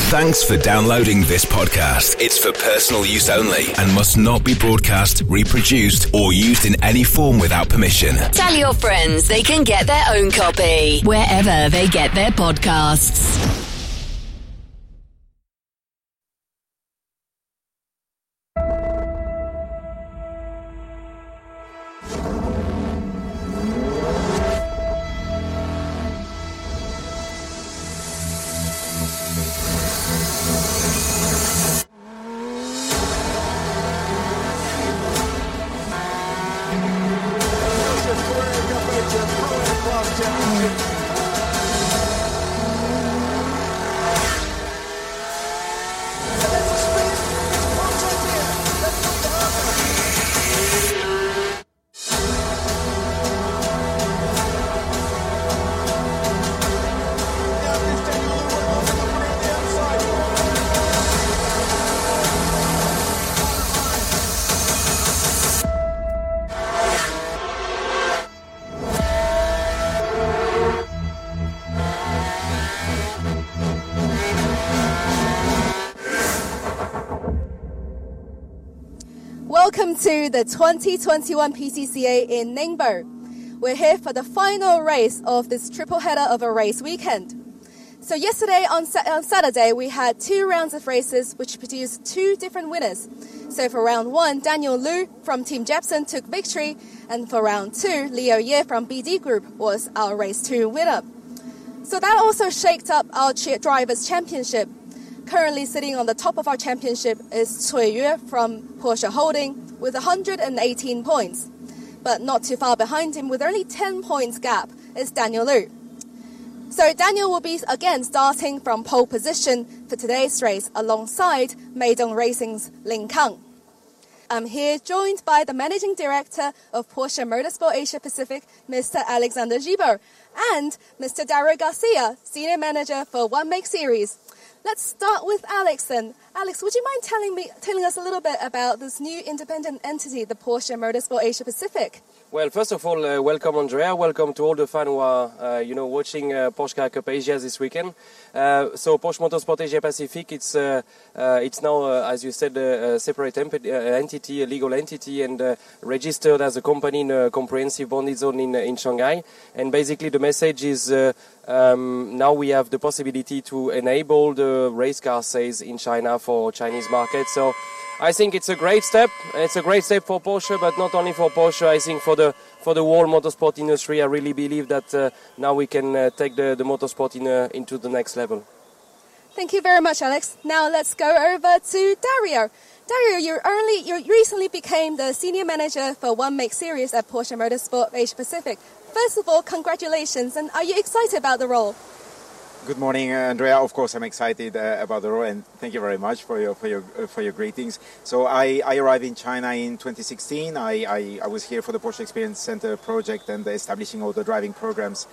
Thanks for downloading this podcast. It's for personal use only and must not be broadcast, reproduced, or used in any form without permission. Tell your friends they can get their own copy wherever they get their podcasts. Welcome to the 2021 PCCA in Ningbo. We're here for the final race of this triple header of a race weekend. So yesterday on Saturday we had 2 rounds of races which produced 2 different winners. So for round 1, Daniel Lu from Team Jepson took victory, and for round 2, Leo Ye from BD Group was our race 2 winner. So that also shaked up our Drivers' Championship. Currently sitting on the top of our championship is Cui Yue from Porsche Holding with 118 points. But not too far behind him with only 10 points gap is Daniel Lu. So Daniel will be again starting from pole position for today's race alongside Meidong Racing's Lin Kang. I'm here joined by the Managing Director of Porsche Motorsport Asia Pacific, Mr. Alexander Gibo, and Mr. Dario Garcia, Senior Manager for One Make Series. Let's start with Alex then. Alex, would you mind telling us a little bit about this new independent entity, the Porsche Motorsport Asia Pacific? Well, first of all, welcome Andrea. Welcome to all the fans who are, watching Porsche Car Cup Asia this weekend. So Porsche Motorsport Asia Pacific, it's now, as you said, a separate entity, a legal entity, and registered as a company in a comprehensive bonded zone in Shanghai. And basically, the message is now we have the possibility to enable the race car sales in China for Chinese market. So I think it's a great step. It's a great step for Porsche, but not only for Porsche. I think for the whole motorsport industry, I really believe that now we can take the motorsport into the next level. Thank you very much, Alex. Now let's go over to Dario. Dario, you recently became the Senior Manager for One Make Series at Porsche Motorsport Asia Pacific. First of all, congratulations, and are you excited about the role? Good morning, Andrea. Of course, I'm excited about the role, and thank you very much for your greetings. So I arrived in China in 2016. I was here for the Porsche Experience Center project and establishing all the driving programs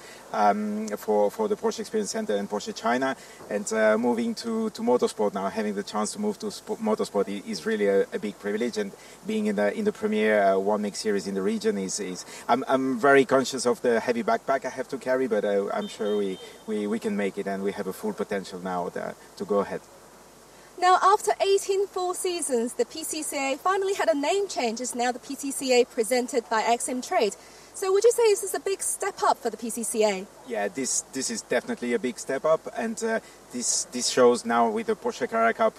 for the Porsche Experience Center and Porsche China. And moving to motorsport now, having the chance to move to motorsport is really a big privilege. And being in the premier One Make Series in the region is I'm very conscious of the heavy backpack I have to carry, but I'm sure we can make it. And we have a full potential now to go ahead. Now, after 18 full seasons, the PCCA finally had a name change. It's now the PCCA presented by Axim Trade. So would you say this is a big step up for the PCCA? Yeah, this is definitely a big step up. And this shows now with the Porsche Carrera Cup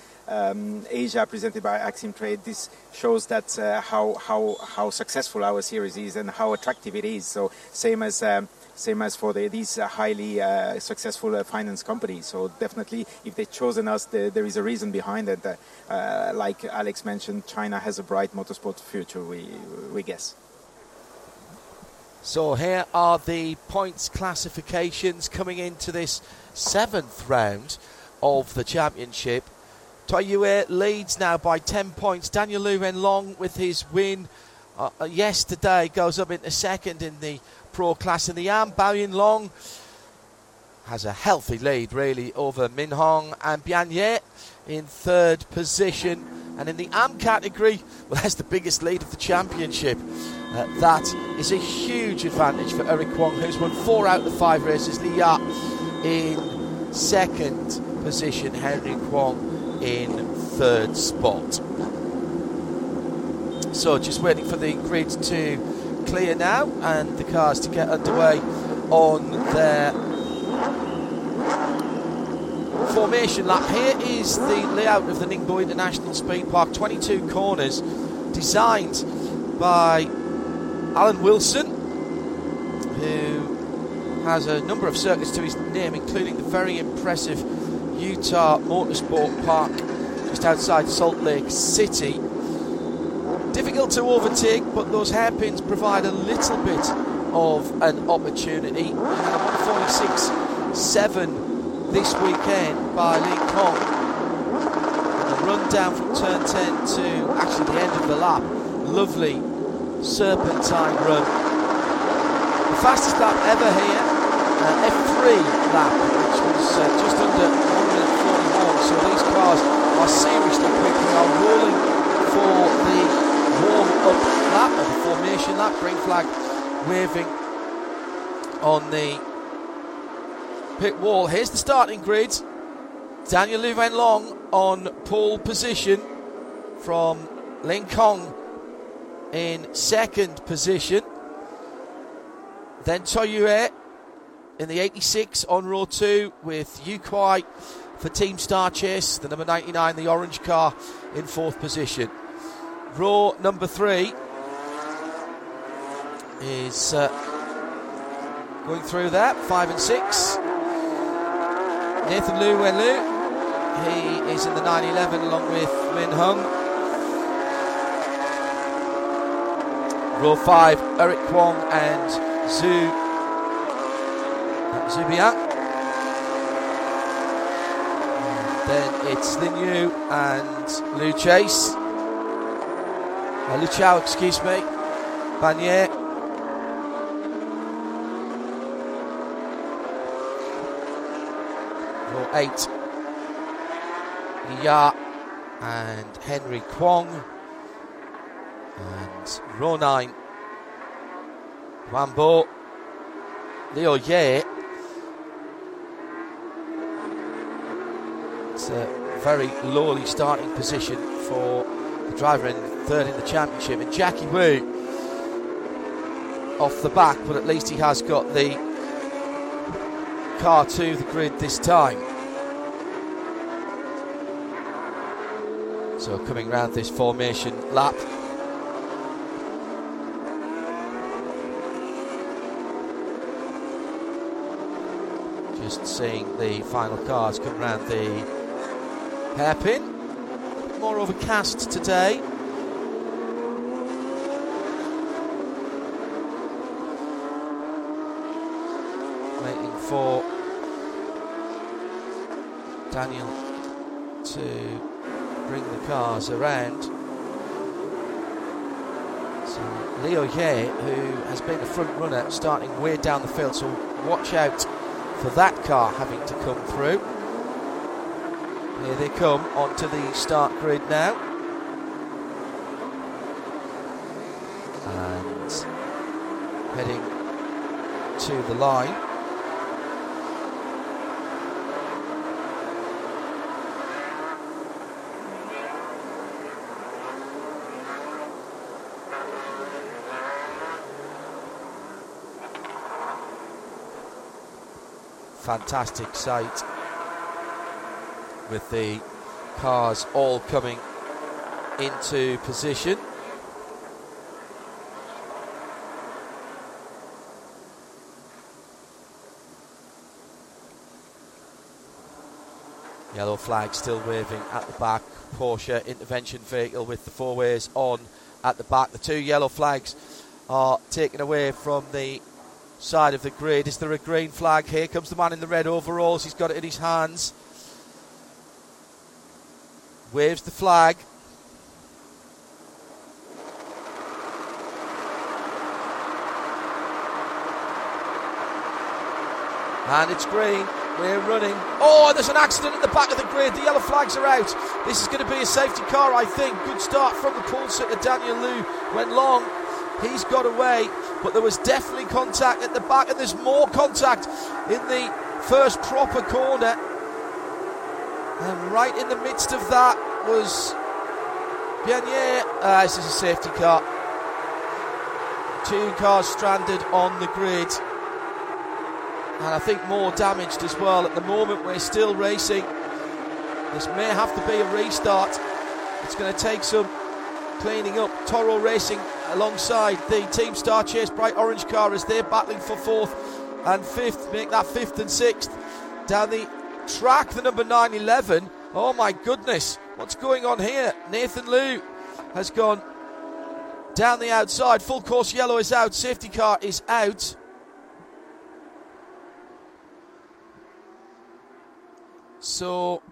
Asia presented by Axim Trade, this shows that how successful our series is and how attractive it is. So same as for these highly successful finance companies. So definitely, if they've chosen us, there is a reason behind it. Like Alex mentioned, China has a bright motorsport future, we guess. So here are the points classifications coming into this 7th round of the championship. Toyue leads now by 10 points. Daniel Lu Renlong with his win yesterday goes up into second in the Pro class in the AM. Bao Yinlong has a healthy lead really over Min Hong, and Bian Ye in 3rd position. And in the AM category, well, that's the biggest lead of the championship. That is a huge advantage for Eric Kwong, who's won 4 out of the 5 races. Li Ya in 2nd position, Henry Kwong in third spot. So just waiting for the grid to clear now and the cars to get underway on their formation lap. Here is the layout of the Ningbo International Speed Park. 22 corners designed by Alan Wilson, who has a number of circuits to his name, including the very impressive Utah Motorsport Park just outside Salt Lake City. Difficult to overtake, but those hairpins provide a little bit of an opportunity. 46.7 this weekend by Lin Kong. And the run down from turn 10 to actually the end of the lap. Lovely serpentine run. The fastest lap ever here, F3 lap, which was just under 1 minute 41. So these cars are seriously quick. We are rolling for the warm-up lap, or the formation lap. Green flag waving on the pit wall. Here's the starting grid. Daniel Lu Wenlong on pole position from Lin Kong in second position. Then Toyue in the 86 on row 2 with Yu Kuai for Team Star Chase, the number 99, the orange car, in fourth position. Row number 3 is going through that, 5 and 6. Nathan Lu Wenlu, he is in the 911 along with Min Hung. Row 5, Eric Kwong and Zubia. Then it's Lin Yu and Lu Chase. Lu Chao, excuse me. Banier. Row 8, Ya and Henry Kwong. And row 9, Wambo, Liu Ye. It's a very lowly starting position for the driver in third in the championship. And Jackie Wu off the back, but at least he has got the car to the grid this time. So coming round this formation lap, just seeing the final cars come round the hairpin. More overcast today. Waiting for Daniel to bring the cars around. So Liu Ye, who has been the front runner, starting way down the field, so watch out for that car having to come through. Here they come onto the start grid now. And heading to the line. Fantastic sight with the cars all coming into position. Yellow flag still waving at the back. Porsche intervention vehicle with the four-ways on at the back. The two yellow flags are taken away from the side of the grid. Is there a green flag? Here comes the man in the red overalls. He's got it in his hands. Waves the flag. And it's green. We're running. Oh, there's an accident at the back of the grid. The yellow flags are out. This is going to be a safety car, I think. Good start from the pole sitter, Daniel Lu Wenlong. He's got away, but there was definitely contact at the back, and there's more contact in the first proper corner. And right in the midst of that was Bianier. This is a safety car. 2 cars stranded on the grid. And I think more damaged as well. At the moment, we're still racing. This may have to be a restart. It's going to take some cleaning up. Toro Racing alongside the Team Star Chase bright orange car as they're battling for 4th and 5th. Make that 5th and 6th. Down the track, the number 911. Oh my goodness, what's going on here? Nathan Liu has gone down the outside. Full course yellow is out. Safety car is out. So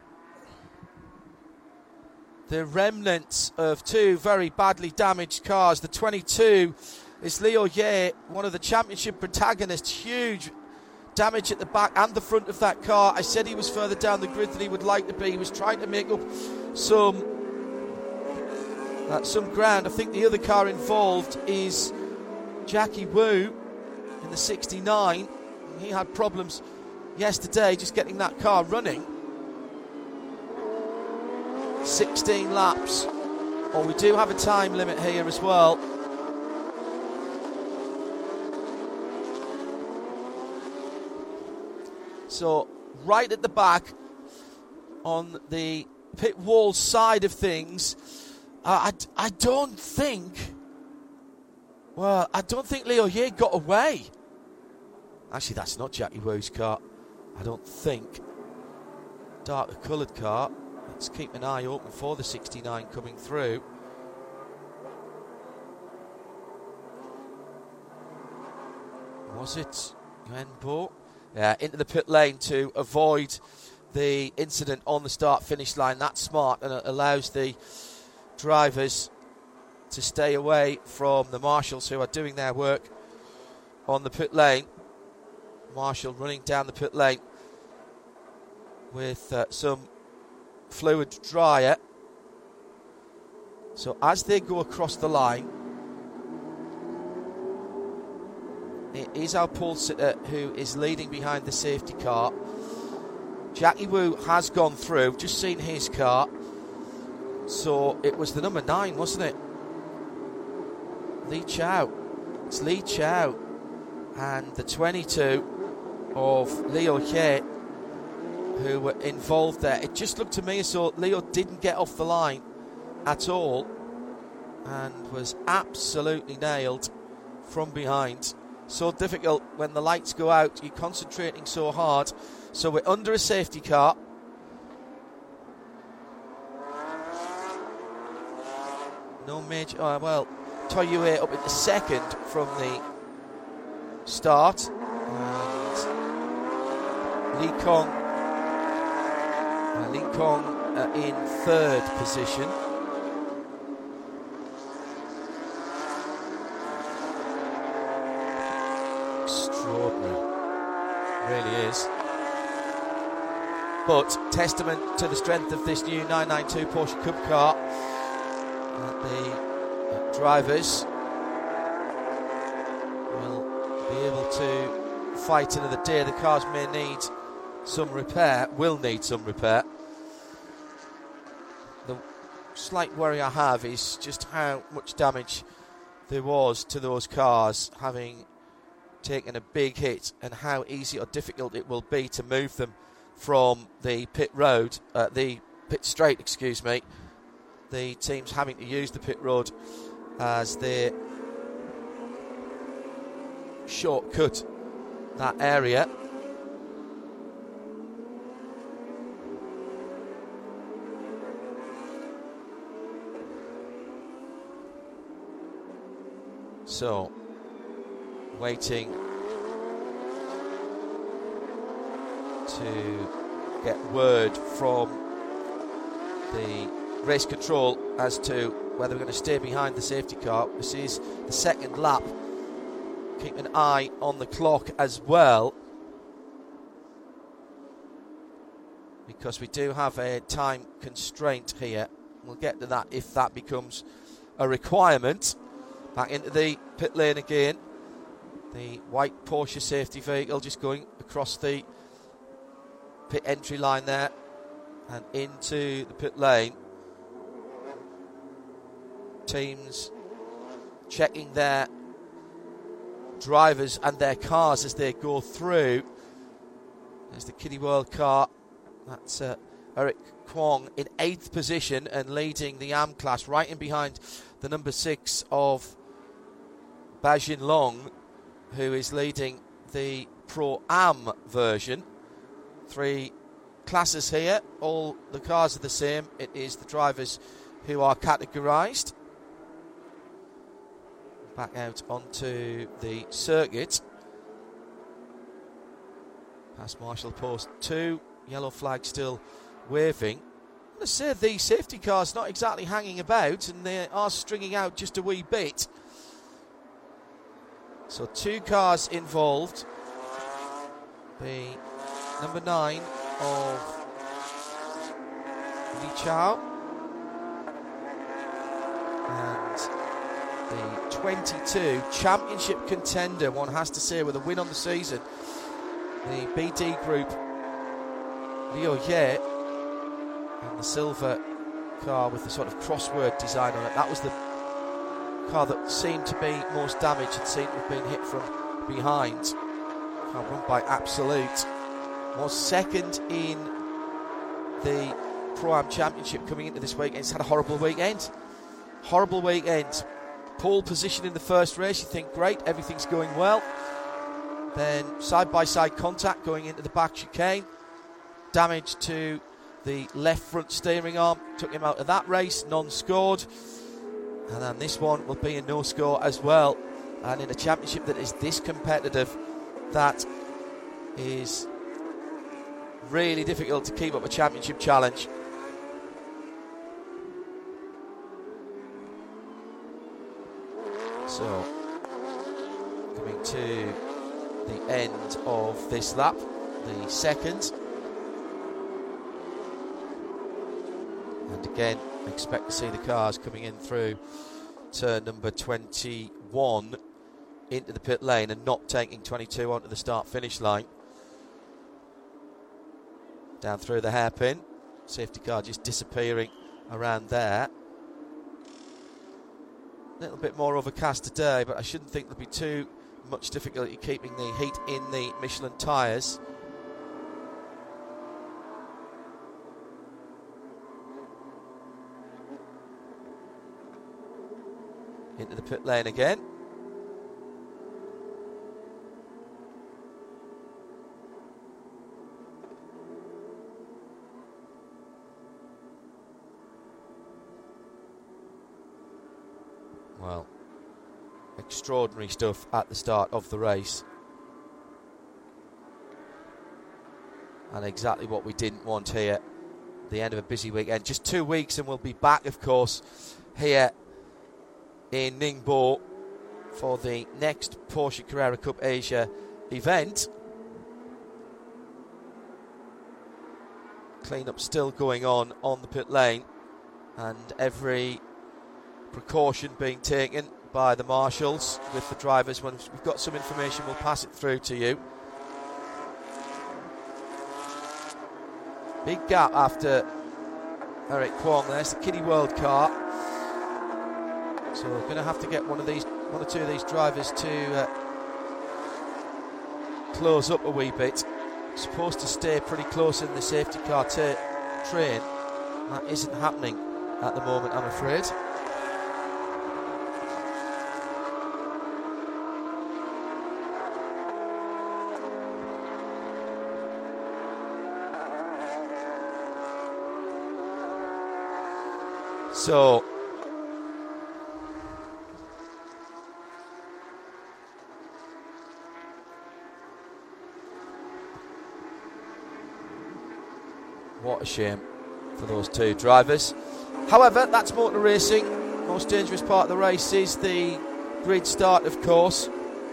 the remnants of 2 very badly damaged cars. The 22 is Leo Ye, one of the championship protagonists. Huge damage at the back and the front of that car. I said he was further down the grid than he would like to be. He was trying to make up some ground. I think the other car involved is Jackie Wu in the 69. He had problems yesterday just getting that car running. 16 laps. Oh, we do have a time limit here as well. So right at the back on the pit wall side of things, I don't think Leo Ye got away. Actually, that's not Jackie Wu's car, I don't think. Darker coloured car. Let's keep an eye open for the 69 coming through. Was it Yuan Bo? Yeah, into the pit lane to avoid the incident on the start-finish line. That's smart, and it allows the drivers to stay away from the marshals who are doing their work on the pit lane. Marshall running down the pit lane with some fluid dryer. So as they go across the line, it is our pole sitter who is leading behind the safety car. Jackie Wu has gone through, just seen his car. So it was the number 9, wasn't it? Li Chao. It's Li Chao and the 22 of Leo Ye who were involved there. It just looked to me as though Leo didn't get off the line at all and was absolutely nailed from behind. So difficult when the lights go out, you're concentrating so hard. So we're under a safety car. No major, Toyue up in the second from the start. And Li Kong in third position. Extraordinary, really is. But testament to the strength of this new 992 Porsche Cup car. The drivers will be able to fight another day. The cars may need some repair, will need some repair. The slight worry I have is just how much damage there was to those cars having taken a big hit, and how easy or difficult it will be to move them from the pit straight, excuse me. The teams having to use the pit road as they shortcut that area. So, waiting to get word from the race control as to whether we're going to stay behind the safety car. This is the second lap. Keep an eye on the clock as well, because we do have a time constraint here. We'll get to that if that becomes a requirement. Back into the pit lane again. The white Porsche safety vehicle just going across the pit entry line there. and into the pit lane. Teams checking their drivers and their cars as they go through. There's the Kiddie World car. That's Eric Kwong in 8th position and leading the AM class, right in behind the number 6 of Bajin Long, who is leading the Pro-Am version. 3 classes here. All the cars are the same. It is the drivers who are categorised. Back out onto the circuit. Past Marshall Post 2. Yellow flag still waving. I'm going to say the safety car's not exactly hanging about, and they are stringing out just a wee bit. So 2 cars involved. The number 9 of Li Chao and the 22 championship contender, one has to say, with a win on the season, the BD Group Liu Ye, and the silver car with the sort of crossword design on it. That was the car that seemed to be most damaged and seemed to have been hit from behind. Car run by Absolute. Was second in the Pro-Am Championship coming into this weekend. It's had a horrible weekend. Horrible weekend. Pole position in the first race. You think, great, everything's going well. Then side-by-side contact going into the back chicane. Damage to the left front steering arm. Took him out of that race. None scored. And then this one will be a no score as well. And in a championship that is this competitive, that is really difficult to keep up a championship challenge. So, coming to the end of this lap, the second. And again, expect to see the cars coming in through turn number 21 into the pit lane and not taking 22 onto the start-finish line. Down through the hairpin. Safety car just disappearing around there. A little bit more overcast today, but I shouldn't think there'll be too much difficulty keeping the heat in the Michelin tyres. Into the pit lane again. Well, extraordinary stuff at the start of the race. And exactly what we didn't want here. The end of a busy weekend. Just 2 weeks and we'll be back, of course, here in Ningbo for the next Porsche Carrera Cup Asia event. Clean-up still going on the pit lane, and every precaution being taken by the marshals with the drivers. When we've got some information, we'll pass it through to you. Big gap after Eric Kwong. There's the Kiddie World car. So we're going to have to get one or two of these drivers to close up a wee bit. Supposed to stay pretty close in the safety car train. That isn't happening at the moment, I'm afraid. So what a shame for those two drivers. However, that's motor racing. Most dangerous part of the race is the grid start, of course.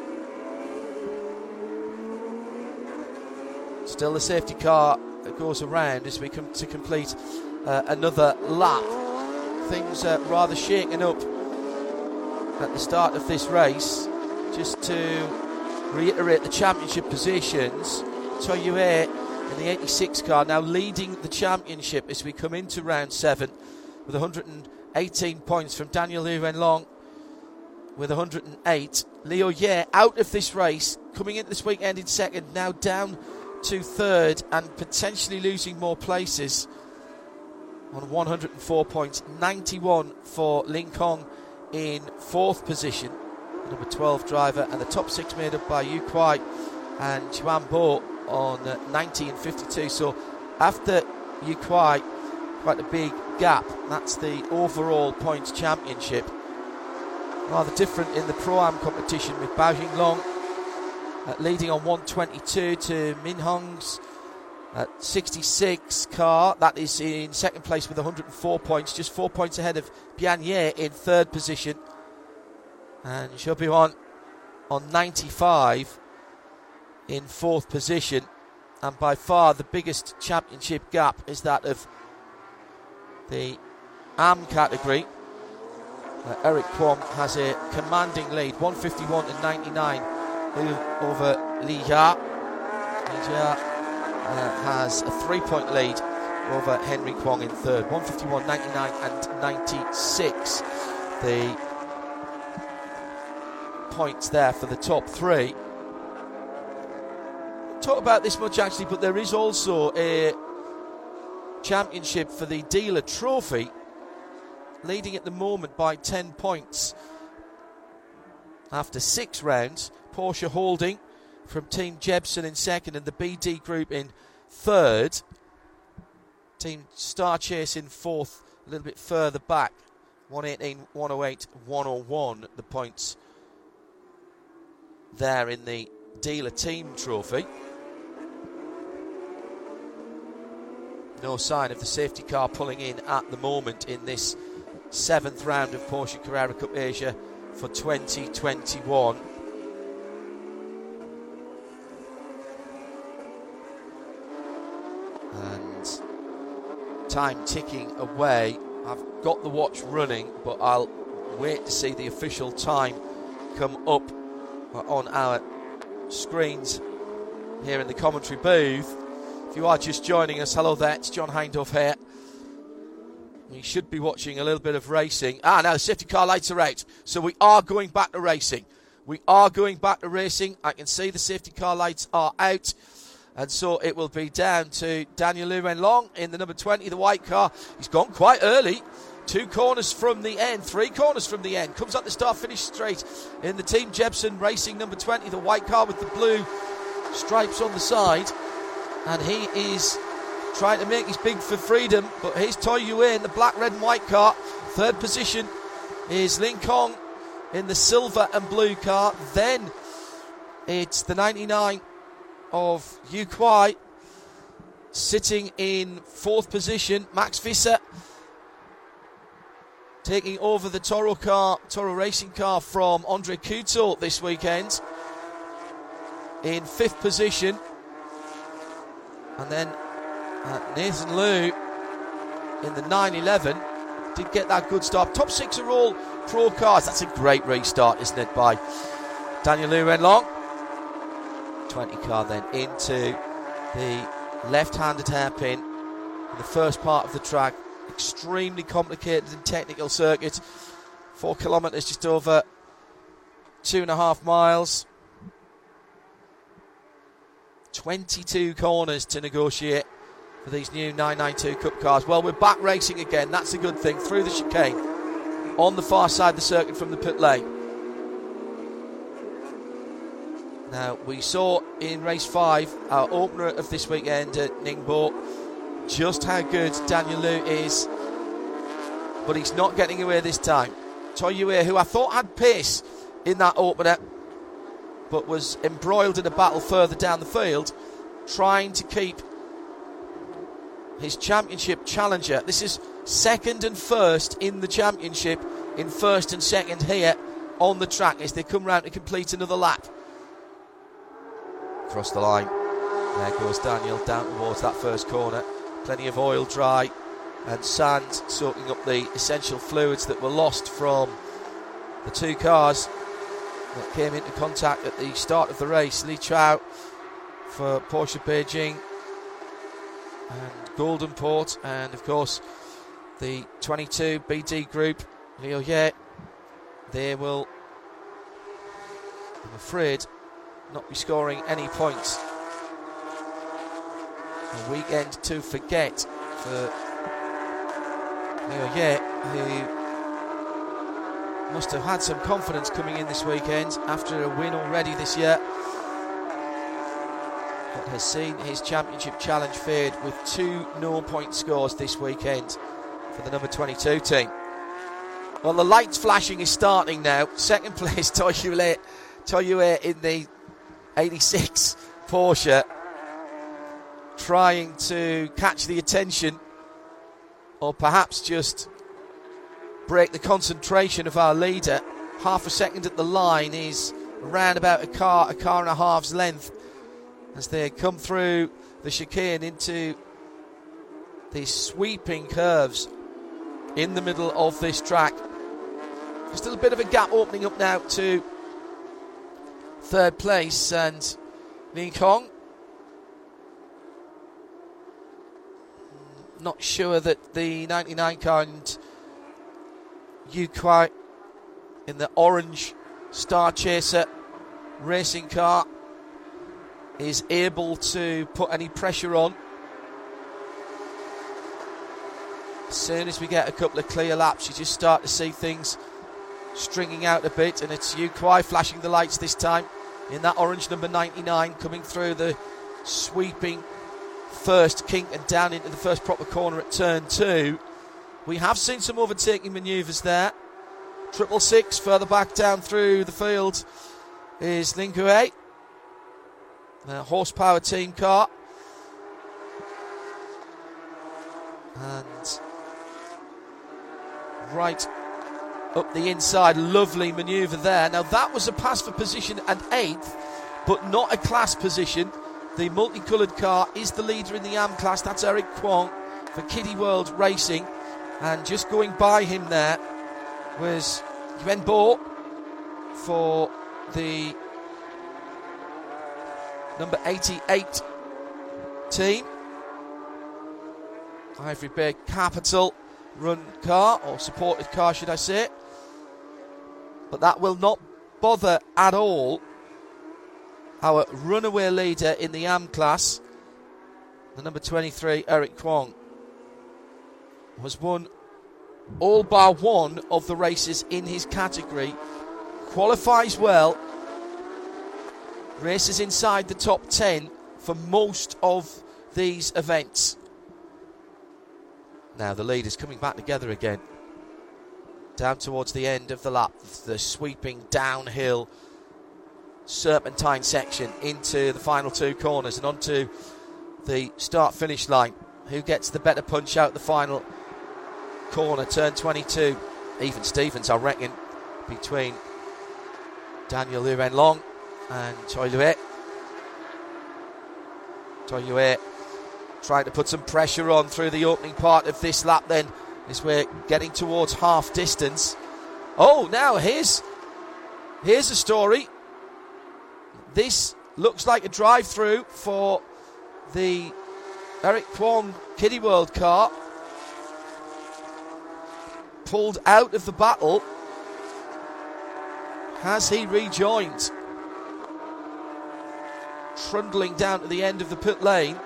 Still the safety car that goes around as we come to complete another lap. Things are rather shaken up at the start of this race. Just to reiterate the championship positions, Toyue in the 86 car, now leading the championship as we come into round 7 with 118 points from Daniel Liu Renlong with 108. Leo Ye out of this race, coming into this weekend in second, now down to third and potentially losing more places on 104 points. 91 for Lin Kong in fourth position, the number 12 driver, and the top 6 made up by Yu Kuai and Chuan Bo on 90 and 52. So after Yu Kuai, quite a big gap. That's the overall points championship. Rather different in the Pro-Am competition with Bao Jinglong leading on 122 to Min Hong's 66 car. That is in second place with 104 points, just 4 points ahead of Bian Ye in third position. And Zhou Bihuan on 95 in fourth position. And by far the biggest championship gap is that of the AM category. Eric Kwong has a commanding lead, 151 and 99 over Li Jia. Li Jia has a 3-point lead over Henry Kwong in third, 151, 99 and 96. The points there for the top 3. Talk about this much actually, but there is also a championship for the dealer trophy, leading at the moment by 10 points after 6 rounds. Porsche Holding from Team Jebsen in second and the BD Group in third. Team Star Chase in fourth, a little bit further back, 118, 108, 101 the points there in the dealer team trophy. No sign of the safety car pulling in at the moment in this 7th round of Porsche Carrera Cup Asia for 2021. And time ticking away. I've got the watch running, but I'll wait to see the official time come up on our screens here in the commentary booth. If you are just joining us, hello there, it's John Hindhaugh here. We should be watching a little bit of racing. Now the safety car lights are out, so we are going back to racing. I can see the safety car lights are out, and so it will be down to Daniel Liu Renlong in the number 20, the white car. He's gone quite early. 2 corners from the end, 3 corners from the end. Comes up the start-finish straight in the Team Jebsen Racing number 20, the white car with the blue stripes on the side. And he is trying to make his big for freedom, but here's Toy Yue in the black, red and white car. Third position is Lin Kong in the silver and blue car. Then it's the 99 of Yu Kuai sitting in fourth position. Max Visser taking over the Toro Racing car from Andre Couto this weekend in fifth position. And then Nathan Liu in the 911 did get that good start. Top 6 are all pro cars. That's a great restart, isn't it, by Daniel Liu Renlong. 20 car then into the left-handed hairpin in the first part of the track. Extremely complicated and technical circuit. 4 kilometres, just over 2.5 miles. 22 corners to negotiate for these new 992 Cup cars. Well, we're back racing again. That's a good thing. Through the chicane on the far side of the circuit from the pit lane. Now, we saw in race 5, our opener of this weekend at Ningbo, just how good Daniel Liu is, but he's not getting away this time. Toy Yue, who I thought had pace in that opener, but was embroiled in a battle further down the field, trying to keep his championship challenger. This is second and first in the championship, in first and second here on the track as they come round to complete another lap. Across the line, there goes Daniel down towards that first corner. Plenty of oil dry and sand soaking up the essential fluids that were lost from the 2 cars that came into contact at the start of the race. Li Chao for Porsche Beijing and Golden Port, and of course the 22 BD group, Liu Ye, they will, I'm afraid, not be scoring any points. A weekend to forget for Liu Ye, who must have had some confidence coming in this weekend after a win already this year, but has seen his championship challenge fade with 2 no-point scores this weekend for the number 22 team. Well, the lights flashing is starting now. Second place, Toyue in the 86 Porsche, trying to catch the attention or perhaps just break the concentration of our leader. Half a second at the line is around about a car and a half's length as they come through the chicane into these sweeping curves in the middle of this track. Just a bit of a gap opening up now to third place, and Ling Kong, not sure that the 99 car and Yu Kuai in the orange Star Chaser racing car is able to put any pressure on. As soon as we get a couple of clear laps, you just start to see things stringing out a bit, and it's Yu Kuai flashing the lights this time in that orange number 99, coming through the sweeping first kink and down into the first proper corner at turn 2. We have seen some overtaking manoeuvres there. 666 further back down through the field is Ling Kuei, the horsepower team car, and right up the inside, lovely manoeuvre there. Now that was a pass for position and 8th, but not a class position. The multicoloured car is the leader in the AM class. That's Eric Kwong for Kitty World Racing, and just going by him there was Yuan Bo for the number 88 team, Ivory Bay Capital run car, or supported car should I say. But that will not bother at all our runaway leader in the AM class, the number 23 Eric Kwong, has won all bar one of the races in his category, qualifies well, races inside the top 10 for most of these events. Now the lead is coming back together again, down towards the end of the lap, the sweeping downhill serpentine section into the final 2 corners and onto the start-finish line. Who gets the better punch out the final corner, turn 22? Even Stevens, I reckon, between Daniel Liu Renlong and Choi Lue. Choi Lue trying to put some pressure on through the opening part of this lap then, as we're getting towards half distance. Oh, now here's a story. This looks like a drive-through for the Eric Kwong Kiddie World car. Pulled out of the battle. Has he rejoined? Trundling down to the end of the pit lane.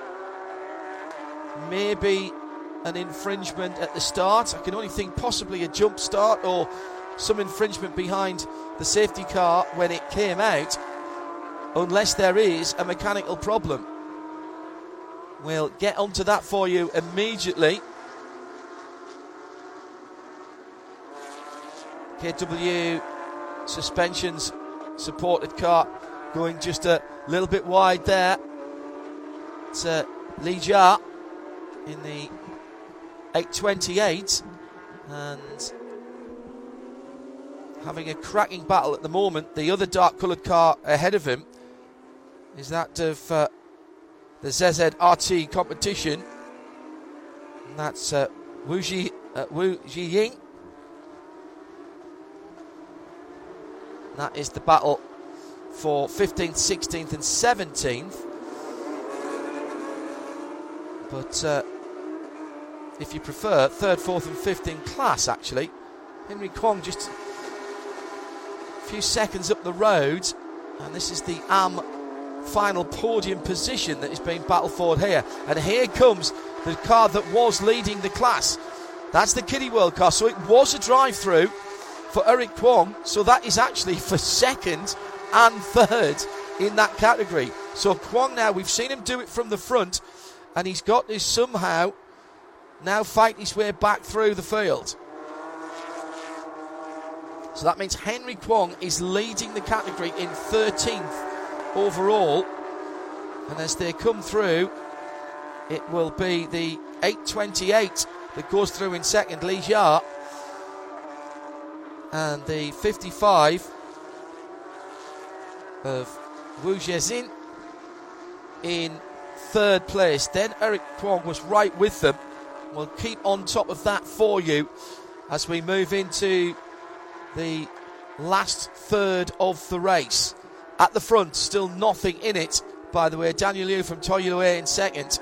Maybe an infringement at the start. I can only think possibly a jump start or some infringement behind the safety car when it came out, unless there is a mechanical problem. We'll get onto that for you immediately. KW Suspensions supported car going just a little bit wide there. It's Li Jia in the 828 and having a cracking battle at the moment. The other dark coloured car ahead of him is that of the ZZRT competition, and that's Wu Jiying. That is the battle for 15th, 16th and 17th. But if you prefer, third, fourth and fifth in class, actually. Henry Kwong just a few seconds up the road, and this is the final podium position that is being battled for here. And here comes the car that was leading the class. That's the Kiddie World car. So it was a drive-through for Eric Kwong. So that is actually for second and third in that category. So Kwong now, we've seen him do it from the front, and he's got to somehow now fight his way back through the field. So that means Henry Kwong is leading the category in 13th overall. And as they come through, it will be the 8:28 that goes through in second, Li Jia. And the 55 of Wu Jiezin in third place. Then Eric Kwong was right with them. We'll keep on top of that for you as we move into the last third of the race. At the front, still nothing in it, by the way. Daniel Liu from Toyolue in second.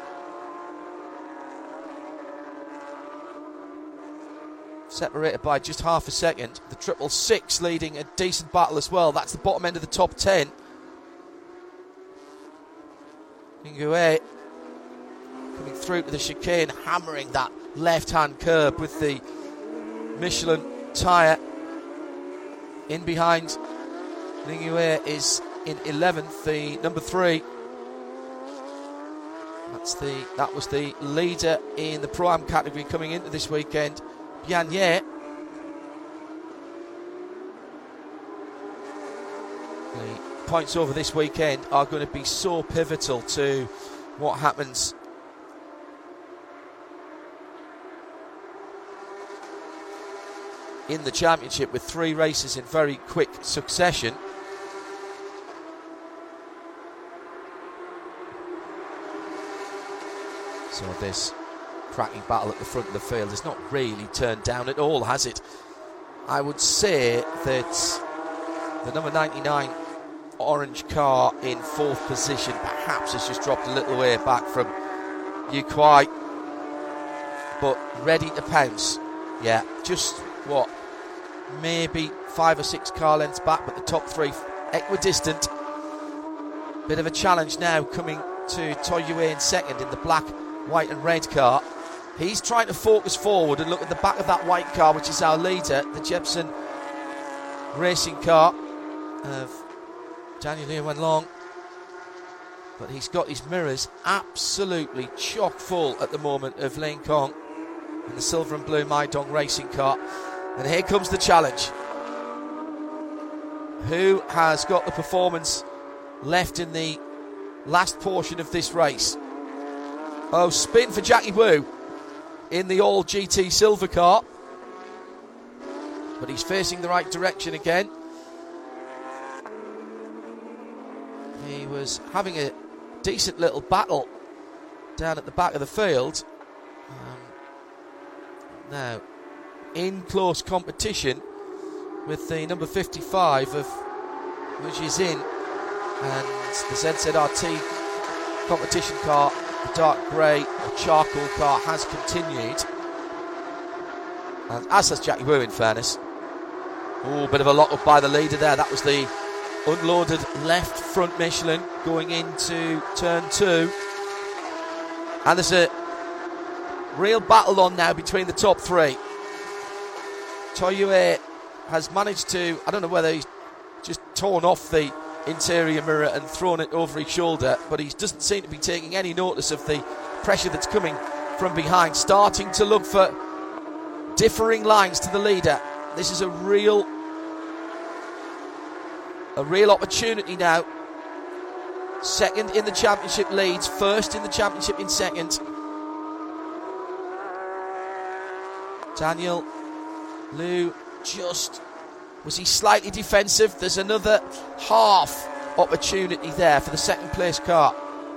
Separated by just half a second. The 666 leading a decent battle as well. That's the bottom end of the top 10. Ninggue coming through to the chicane, hammering that left-hand curb with the Michelin tyre. In behind, Ninggue is in 11th, the number 3. That was the leader in the Pro-Am category coming into this weekend, Bian Ye. The points over this weekend are going to be so pivotal to what happens in the championship, with 3 races in very quick succession. So this cracking battle at the front of the field has not really turned down at all, has it? I would say that the number 99 orange car in 4th position perhaps has just dropped a little way back from Yu Kuai, but ready to pounce. Yeah, just what, maybe 5 or 6 car lengths back, but the top 3 equidistant. Bit of a challenge now coming to Toyue in second in the black, white and red car. He's trying to focus forward and look at the back of that white car, which is our leader, the Jepson racing car of Daniel Liu Wenlong. But he's got his mirrors absolutely chock full at the moment of Lane Kong in the silver and blue Maidong racing car. And here comes the challenge. Who has got the performance left in the last portion of this race? Oh, spin for Jackie Wu in the all GT silver car. But he's facing the right direction again. He was having a decent little battle down at the back of the field. Now, in close competition with the number 55 of Wu Jiezin, and the ZZRT competition car, the dark grey or charcoal car, has continued, and as has Jackie Wu, in fairness. Oh, bit of a lock up by the leader there. That was the unloaded left front Michelin going into turn 2, and there's a real battle on now between the top 3. Toyue has managed to, I don't know whether he's just torn off the interior mirror and thrown it over his shoulder, but he doesn't seem to be taking any notice of the pressure that's coming from behind, starting to look for differing lines to the leader. This is a real opportunity now. Second in the championship leads, first in the championship in second. Daniel Liu was he slightly defensive? There's another half opportunity there for the second place car.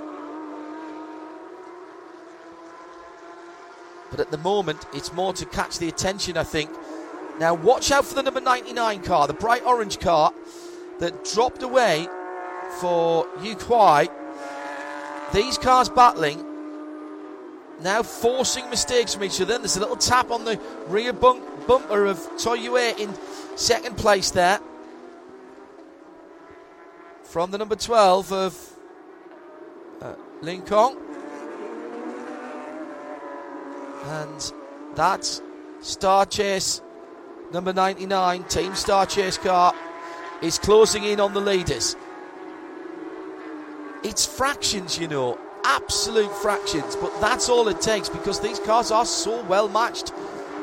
But at the moment, it's more to catch the attention, I think. Now, watch out for the number 99 car, the bright orange car that dropped away for Yu Kuai. These cars battling now forcing mistakes from each other. There's a little tap on the rear bumper of Toyue in second place there. From the number 12 of Lin Kong. And that Star Chase number 99 Team Star Chase car is closing in on the leaders. It's fractions, you know, absolute fractions, but that's all it takes because these cars are so well matched.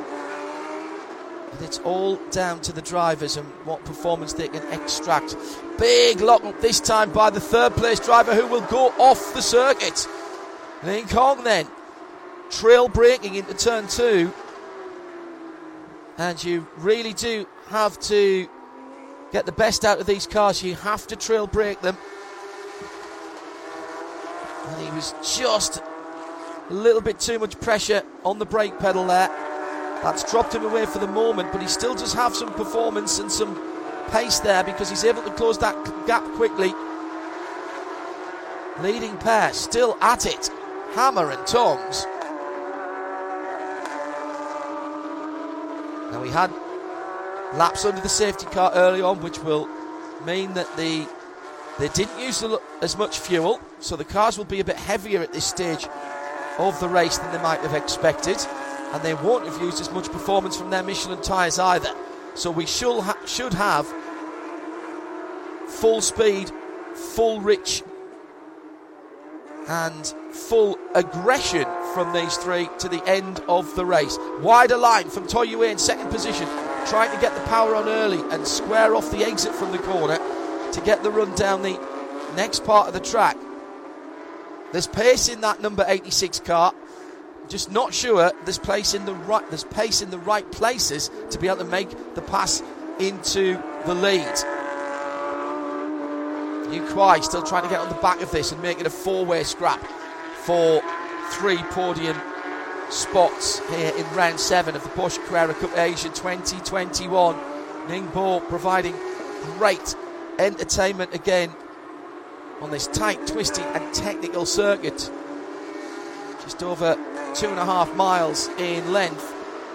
And it's all down to the drivers and what performance they can extract. Big lock up this time by the third place driver who will go off the circuit. Lin Kong then trail braking into turn 2. And you really do have to get the best out of these cars. You have to trail brake them. And he was just a little bit too much pressure on the brake pedal there. That's dropped him away for the moment, but he still does have some performance and some pace there because he's able to close that gap quickly. Leading pair still at it, hammer and tongs. Now we had laps under the safety car early on, which will mean that they didn't use as much fuel, so the cars will be a bit heavier at this stage of the race than they might have expected, and they won't have used as much performance from their Michelin tyres either. So we should have full speed, full reach and full aggression from these three to the end of the race. Wider line from Toyue in second position, trying to get the power on early and square off the exit from the corner to get the run down the next part of the track. There's pace in that number 86 car. Just not sure there's pace in the right places to be able to make the pass into the lead. Yu Kuai still trying to get on the back of this and make it a four-way scrap for 3 podium spots here in round 7 of the Porsche Carrera Cup Asia 2021. Ningbo providing great entertainment again on this tight, twisty and technical circuit. Just over 2.5 miles in length.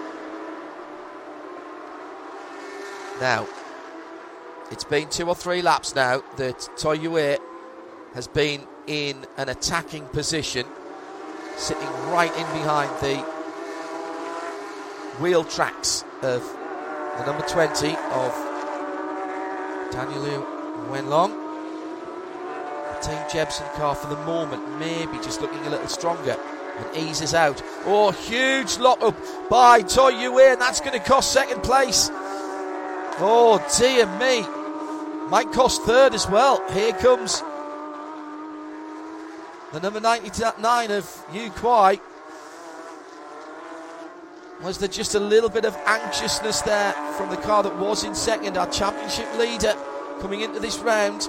Now, it's been 2 or 3 laps now that Toyue has been in an attacking position, sitting right in behind the wheel tracks of the number 20 of Daniel Wenlong. The Team Jebsen car for the moment maybe just looking a little stronger and eases out. Oh, huge lock up by Toyue, and that's going to cost second place. Oh dear me, might cost third as well. Here comes the number 99 of Yu Kuai. Was there just a little bit of anxiousness there from the car that was in second, our championship leader coming into this round?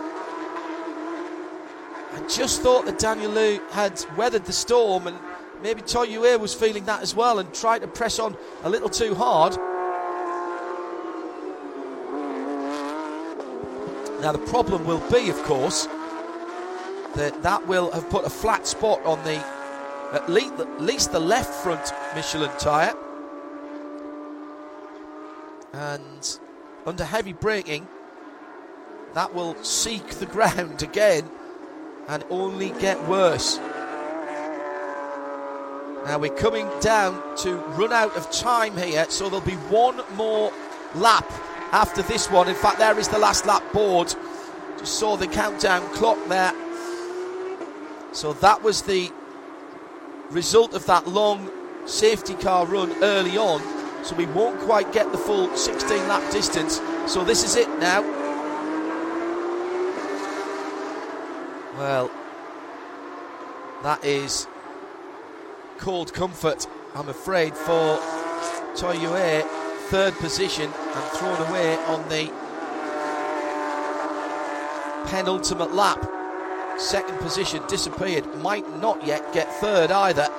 I just thought that Daniel Liu had weathered the storm, and maybe Toyue was feeling that as well and tried to press on a little too hard. Now the problem will be, of course, that will have put a flat spot on the at least the left front Michelin tyre, and under heavy braking that will seek the ground again and only get worse. Now we're coming down to run out of time here, so there'll be one more lap after this one. In fact, there is the last lap board. Just saw the countdown clock there. So that was the result of that long safety car run early on. So we won't quite get the full 16 lap distance. So this is it now. Well, that is cold comfort, I'm afraid, for Toyue. Third position and thrown away on the penultimate lap. Second position disappeared. Might not yet get third either.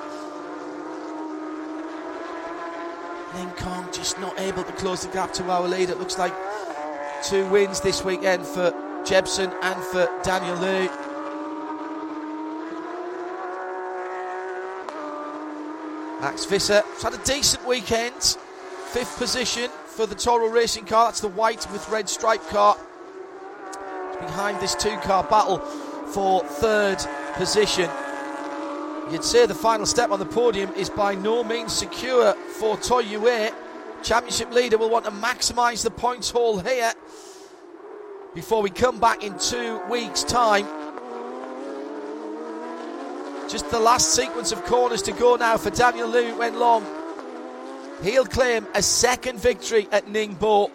Lin Kong just not able to close the gap to our lead. It looks like 2 wins this weekend for Jebsen and for Daniel Liu. Max Visser has had a decent weekend. 5th position for the Toro Racing car. That's the white with red stripe car. Behind this 2-car battle for 3rd position. You'd say the final step on the podium is by no means secure for Toi Yue. Championship leader will want to maximise the points haul here before we come back in 2 weeks' time. Just the last sequence of corners to go now for Daniel Lu Wenlong. He'll claim a 2nd victory at Ningbo.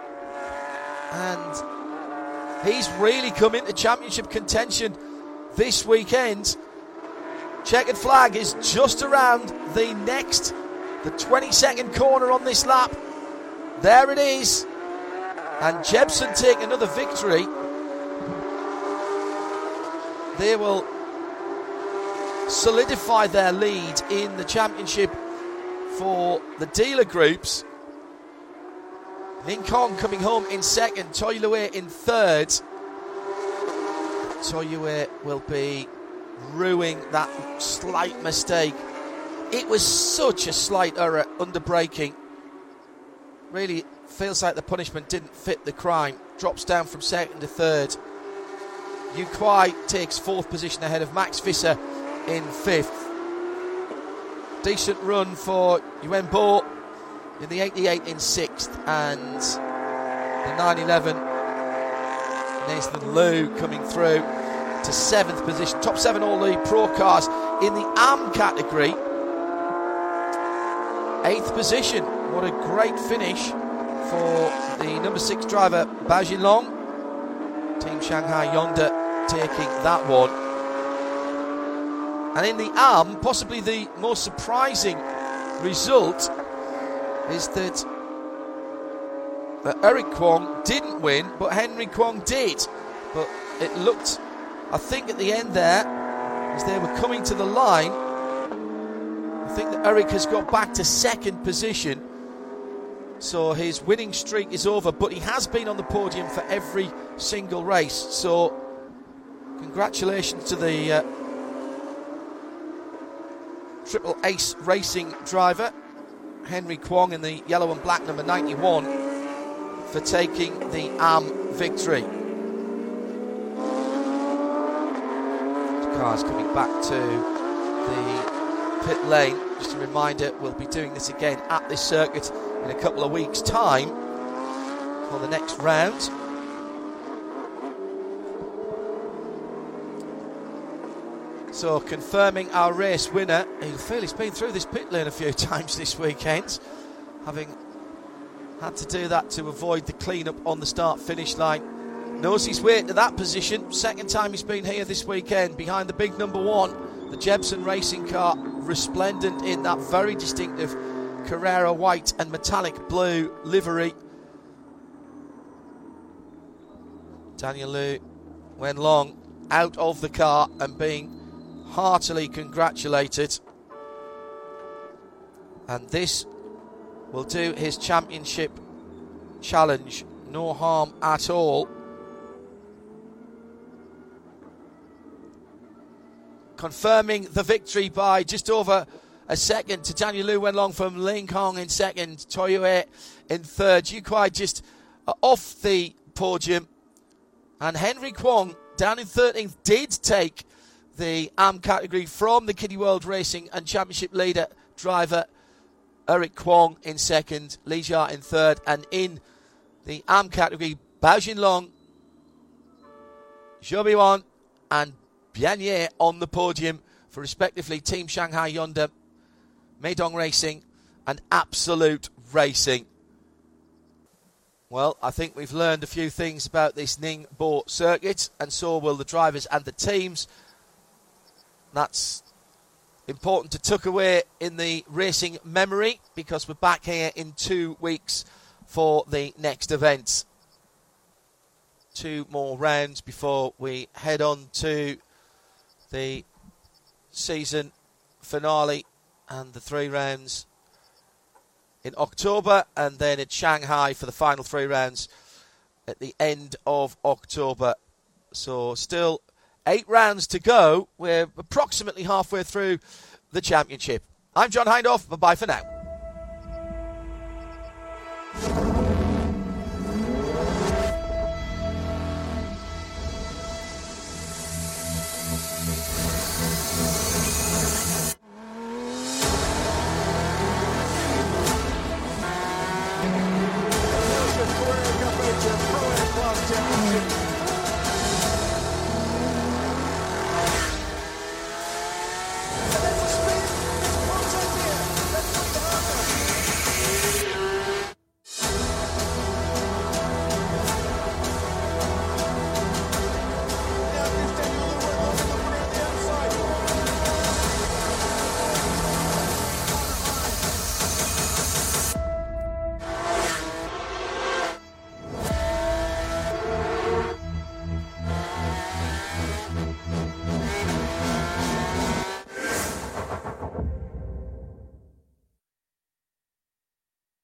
And he's really come into championship contention this weekend. Checkered flag is just around the 22nd corner on this lap. There it is. And Jebsen take another victory. They will solidify their lead in the championship for the dealer groups. Ning Kong coming home in 2nd, Toi Yue in 3rd. Toi Yue will be ruining that slight mistake. It was such a slight error under braking. Really feels like the punishment didn't fit the crime. Drops down from 2nd to 3rd. Yu Kuai takes 4th position ahead of Max Visser in 5th. Decent run for Yuan Bo in the 88 in 6th, and the 911 Nathan Liu coming through to 7th position. Top 7 all the pro cars in the AM category. 8th position. What a great finish for the number 6 driver Bao Jinlong. Team Shanghai Honda taking that one. And in the AM, possibly the most surprising result is that Eric Kwong didn't win, but Henry Kwong did. But it looked, I think at the end there, as they were coming to the line, I think that Eric has got back to 2nd position. So his winning streak is over, but he has been on the podium for every single race. So congratulations to the Triple Ace Racing driver, Henry Kwong, in the yellow and black number 91, for taking the AM victory. The car's coming back to the pit lane. Just a reminder, we'll be doing this again at this circuit in a couple of weeks' time for the next round. So confirming our race winner, you'll feel he's been through this pit lane a few times this weekend, having had to do that to avoid the clean-up on the start-finish line. Knows his way to that position. 2nd time he's been here this weekend, behind the big number 1, the Jebsen Racing car, resplendent in that very distinctive Carrera white and metallic blue livery. Daniel Lu Wenlong out of the car and being heartily congratulated, and this will do his championship challenge no harm at all. Confirming the victory by just over a second to Daniel Lu Wenlong from Ling Kong in 2nd, Toi Yue in 3rd. Yu Kuai just off the podium, and Henry Kwong down in 13th did take the AM category from the Kiddie World Racing and Championship leader driver Eric Kwong in 2nd, Li Jia in 3rd, and in the AM category, Bao Jinlong, Zhou Biwan and Bian Ye on the podium for respectively Team Shanghai Honda, Meidong Racing and Absolute Racing. Well, I think we've learned a few things about this Ningbo circuit, and so will the drivers and the teams. That's important to tuck away in the racing memory, because we're back here in 2 weeks for the next event. 2 more rounds before we head on to the season finale and the 3 rounds in October, and then at Shanghai for the final 3 rounds at the end of October. So still 8 rounds to go. We're approximately halfway through the championship. I'm John Hindhaugh. Bye-bye for now.